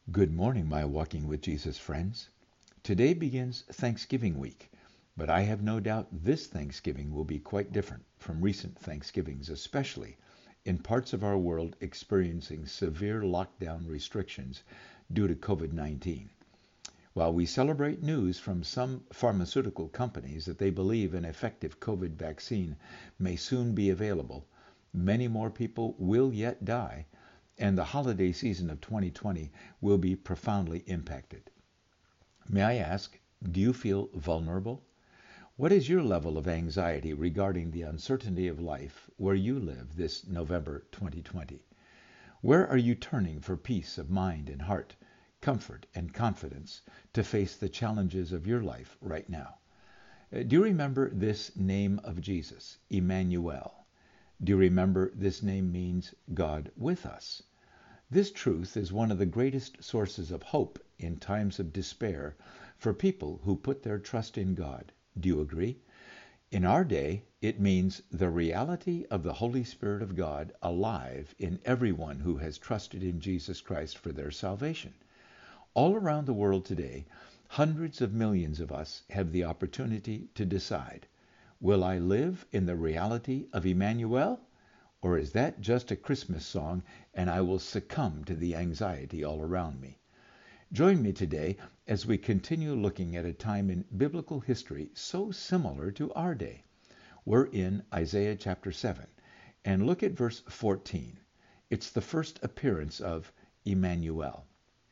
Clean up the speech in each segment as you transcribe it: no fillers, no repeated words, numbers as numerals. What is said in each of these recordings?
Good morning, my Walking with Jesus friends. Today begins Thanksgiving week, but I have no doubt this Thanksgiving will be quite different from recent Thanksgivings, especially in parts of our world experiencing severe lockdown restrictions due to COVID-19. While we celebrate news from some pharmaceutical companies that they believe an effective COVID vaccine may soon be available, many more people will yet die, and the holiday season of 2020 will be profoundly impacted. May I ask, do you feel vulnerable? What is your level of anxiety regarding the uncertainty of life where you live this November 2020? Where are you turning for peace of mind and heart, comfort and confidence to face the challenges of your life right now? Do you remember this name of Jesus, Emmanuel? Do you remember this name means God with us? This truth is one of the greatest sources of hope in times of despair for people who put their trust in God. Do you agree? In our day, it means the reality of the Holy Spirit of God alive in everyone who has trusted in Jesus Christ for their salvation. All around the world today, hundreds of millions of us have the opportunity to decide, will I live in the reality of Emmanuel? Or is that just a Christmas song and I will succumb to the anxiety all around me? Join me today as we continue looking at a time in biblical history so similar to our day. We're in Isaiah chapter 7 and look at verse 14. It's the first appearance of Emmanuel.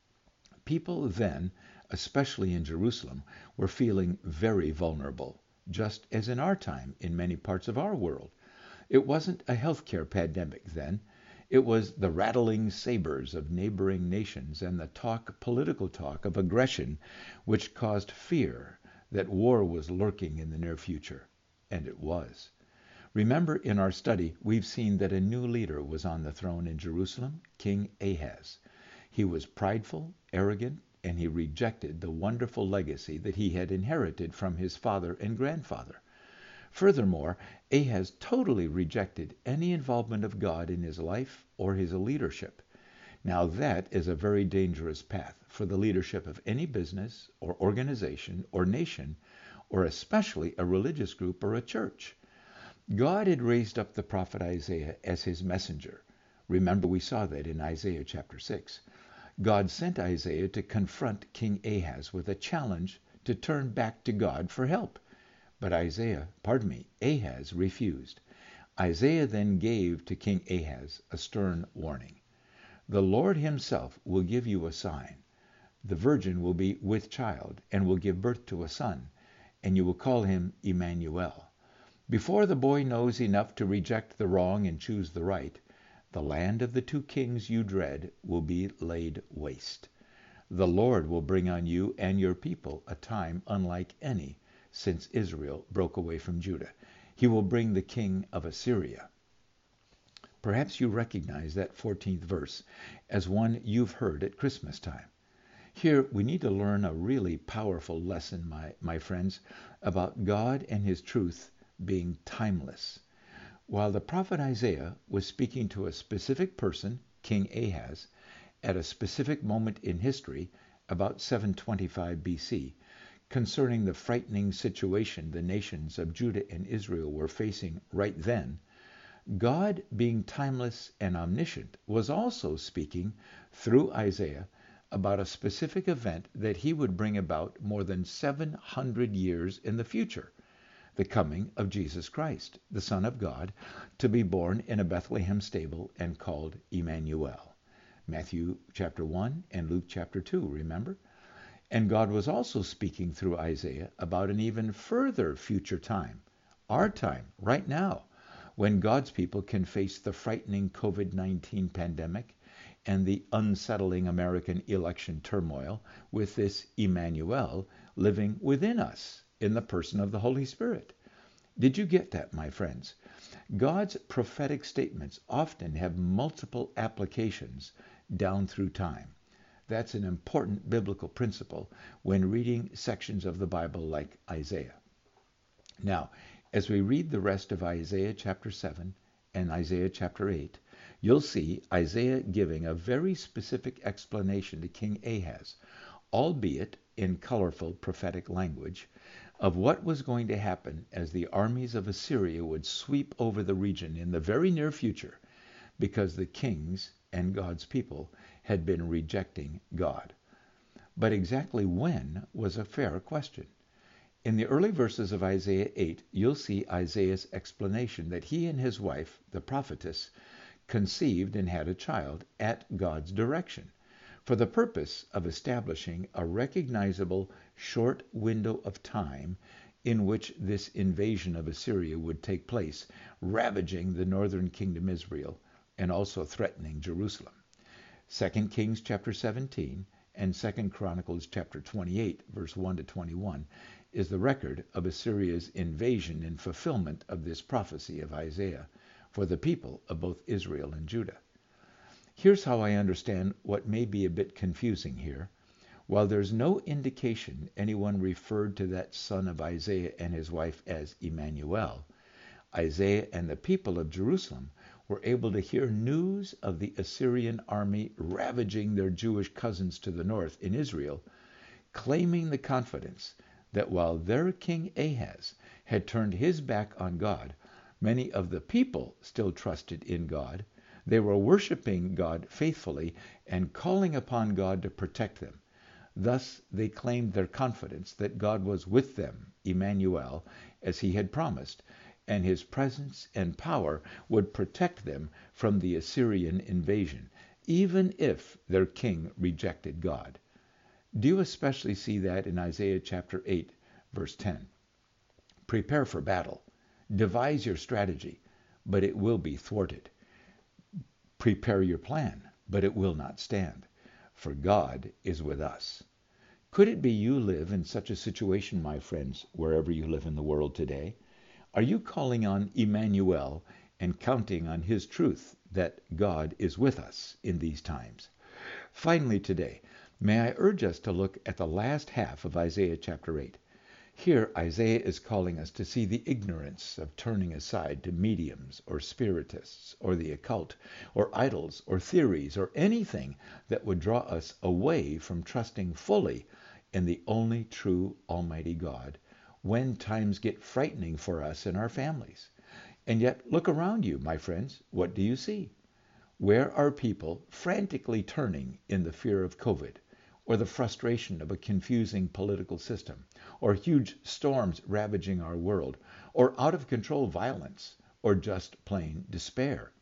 People then, especially in Jerusalem, were feeling very vulnerable, just as in our time in many parts of our world. It wasn't a healthcare pandemic then. It was the rattling sabers of neighboring nations and the political talk of aggression which caused fear that war was lurking in the near future. And it was. Remember, in our study, we've seen that a new leader was on the throne in Jerusalem, King Ahaz. He was prideful, arrogant, and he rejected the wonderful legacy that he had inherited from his father and grandfather. Furthermore, Ahaz totally rejected any involvement of God in his life or his leadership. Now that is a very dangerous path for the leadership of any business or organization or nation, or especially a religious group or a church. God had raised up the prophet Isaiah as his messenger. Remember, we saw that in Isaiah chapter 6. God sent Isaiah to confront King Ahaz with a challenge to turn back to God for help. But Ahaz refused. Isaiah then gave to King Ahaz a stern warning. The Lord himself will give you a sign. The virgin will be with child and will give birth to a son, and you will call him Emmanuel. Before the boy knows enough to reject the wrong and choose the right, the land of the two kings you dread will be laid waste. The Lord will bring on you and your people a time unlike any since Israel broke away from Judah. He will bring the king of Assyria. Perhaps you recognize that 14th verse as one you've heard at Christmas time. Here we need to learn a really powerful lesson, my friends, about God and his truth being timeless. While the prophet Isaiah was speaking to a specific person, King Ahaz, at a specific moment in history, about 725 BC, concerning the frightening situation the nations of Judah and Israel were facing right then, God, being timeless and omniscient, was also speaking through Isaiah about a specific event that he would bring about more than 700 years in the future, the coming of Jesus Christ, the Son of God, to be born in a Bethlehem stable and called Emmanuel. Matthew chapter 1 and Luke chapter 2, remember? And God was also speaking through Isaiah about an even further future time, our time, right now, when God's people can face the frightening COVID-19 pandemic and the unsettling American election turmoil with this Emmanuel living within us in the person of the Holy Spirit. Did you get that, my friends? God's prophetic statements often have multiple applications down through time. That's an important biblical principle when reading sections of the Bible like Isaiah. Now, as we read the rest of Isaiah chapter 7 and Isaiah chapter 8, you'll see Isaiah giving a very specific explanation to King Ahaz, albeit in colorful prophetic language, of what was going to happen as the armies of Assyria would sweep over the region in the very near future, because the kings and God's people had been rejecting God. But exactly when was a fair question. In the early verses of Isaiah 8, you'll see Isaiah's explanation that he and his wife, the prophetess, conceived and had a child at God's direction, for the purpose of establishing a recognizable short window of time in which this invasion of Assyria would take place, ravaging the northern kingdom Israel and also threatening Jerusalem. 2 Kings chapter 17 and 2 Chronicles chapter 28, verse 1 to 21, is the record of Assyria's invasion and fulfillment of this prophecy of Isaiah for the people of both Israel and Judah. Here's how I understand what may be a bit confusing here. While there's no indication anyone referred to that son of Isaiah and his wife as Emmanuel, Isaiah and the people of Jerusalem were able to hear news of the Assyrian army ravaging their Jewish cousins to the north in Israel, claiming the confidence that while their king Ahaz had turned his back on God, many of the people still trusted in God. They were worshiping God faithfully and calling upon God to protect them. Thus they claimed their confidence that God was with them, Emmanuel, as he had promised, and his presence and power would protect them from the Assyrian invasion, even if their king rejected God. Do you especially see that in Isaiah chapter 8, verse 10? Prepare for battle. Devise your strategy, but it will be thwarted. Prepare your plan, but it will not stand, for God is with us. Could it be you live in such a situation, my friends, wherever you live in the world today? Are you calling on Emmanuel and counting on his truth that God is with us in these times? Finally today, may I urge us to look at the last half of Isaiah chapter 8. Here Isaiah is calling us to see the ignorance of turning aside to mediums or spiritists or the occult or idols or theories or anything that would draw us away from trusting fully in the only true Almighty God when times get frightening for us and our families. And yet look around you, my friends. What do you see? Where are people frantically turning in the fear of COVID, or the frustration of a confusing political system, or huge storms ravaging our world, or out-of-control violence, or just plain despair?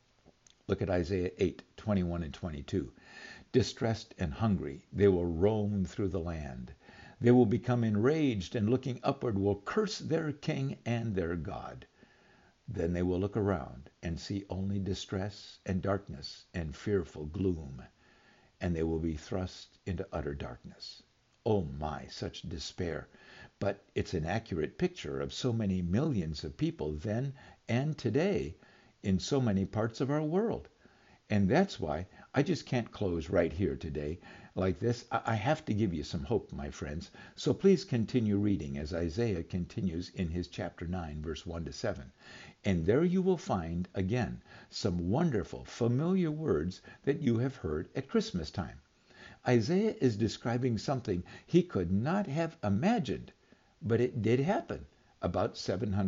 Look at Isaiah 8, 21 and 22. Distressed and hungry, they will roam through the land. They will become enraged and looking upward will curse their king and their God. Then they will look around and see only distress and darkness and fearful gloom, and they will be thrust into utter darkness. Oh my, such despair. But it's an accurate picture of so many millions of people then and today in so many parts of our world. And that's why I just can't close right here today like this. I have to give you some hope, my friends. So please continue reading as Isaiah continues in his chapter 9, verse 1 to 7. And there you will find, again, some wonderful, familiar words that you have heard at Christmas time. Isaiah is describing something he could not have imagined, but it did happen about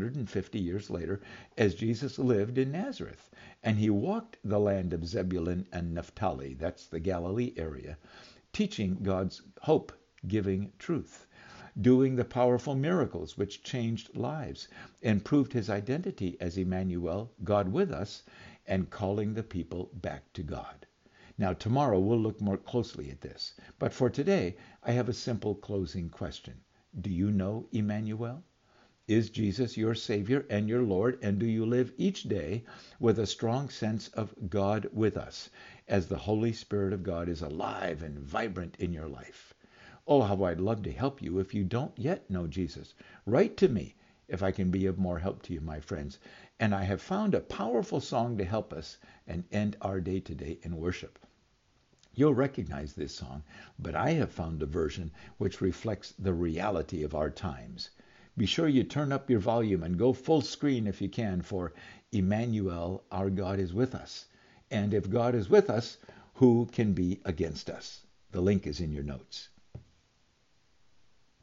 750 years later as Jesus lived in Nazareth. And he walked the land of Zebulun and Naphtali, that's the Galilee area, teaching God's hope-giving truth, doing the powerful miracles which changed lives and proved his identity as Emmanuel, God with us, and calling the people back to God. Now, tomorrow we'll look more closely at this. But for today, I have a simple closing question. Do you know Emmanuel? Is Jesus your Savior and your Lord, and do you live each day with a strong sense of God with us, as the Holy Spirit of God is alive and vibrant in your life? Oh, how I'd love to help you if you don't yet know Jesus. Write to me if I can be of more help to you, my friends. And I have found a powerful song to help us and end our day today in worship. You'll recognize this song, but I have found a version which reflects the reality of our times. Be sure you turn up your volume and go full screen if you can for Emmanuel, our God is with us. And if God is with us, who can be against us? The link is in your notes.